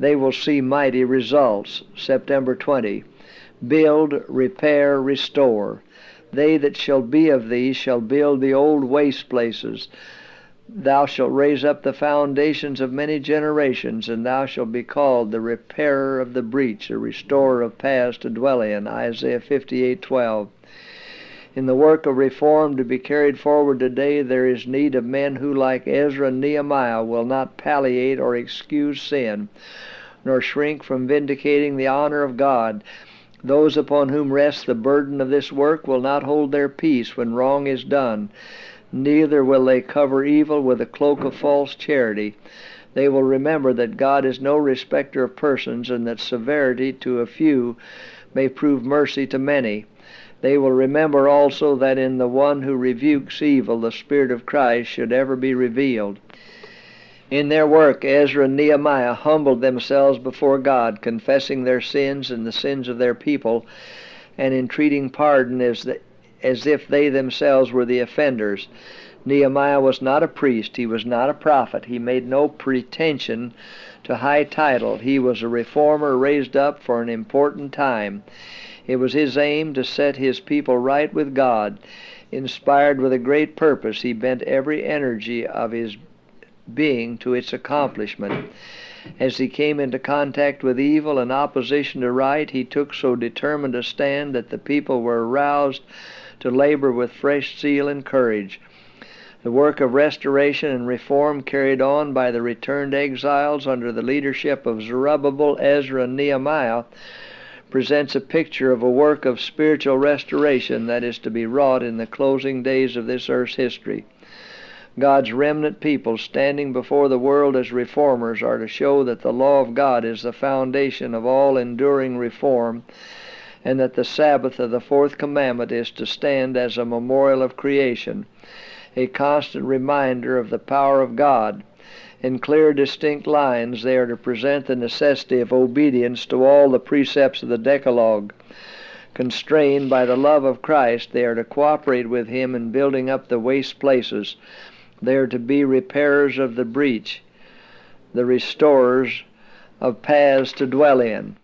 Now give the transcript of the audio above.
they will see mighty results. September 20. Build, repair, restore. They that shall be of thee shall build the old waste places. Thou shalt raise up the foundations of many generations, and thou shalt be called the repairer of the breach, the restorer of paths to dwell in. Isaiah 58:12. In the work of reform to be carried forward today, there is need of men who, like Ezra and Nehemiah, will not palliate or excuse sin, nor shrink from vindicating the honor of God. Those upon whom rests the burden of this work will not hold their peace when wrong is done. Neither will they cover evil with a cloak of false charity. They will remember that God is no respecter of persons, and that severity to a few may prove mercy to many. They will remember also that in the one who rebukes evil, the Spirit of Christ should ever be revealed. In their work, Ezra and Nehemiah humbled themselves before God, confessing their sins and the sins of their people, and entreating pardon as if they themselves were the offenders. Nehemiah was not a priest. He was not a prophet. He made no pretension to high title. He was a reformer raised up for an important time. It was his aim to set his people right with God. Inspired with a great purpose, he bent every energy of his being to its accomplishment. As he came into contact with evil and opposition to right, he took so determined a stand that the people were aroused to labor with fresh zeal and courage. The work of restoration and reform carried on by the returned exiles under the leadership of Zerubbabel, Ezra, and Nehemiah presents a picture of a work of spiritual restoration that is to be wrought in the closing days of this earth's history. God's remnant people standing before the world as reformers are to show that the law of God is the foundation of all enduring reform, and that the Sabbath of the fourth commandment is to stand as a memorial of creation, a constant reminder of the power of God. In clear, distinct lines, they are to present the necessity of obedience to all the precepts of the Decalogue. Constrained by the love of Christ, they are to cooperate with Him in building up the waste places. They are to be repairers of the breach, the restorers of paths to dwell in.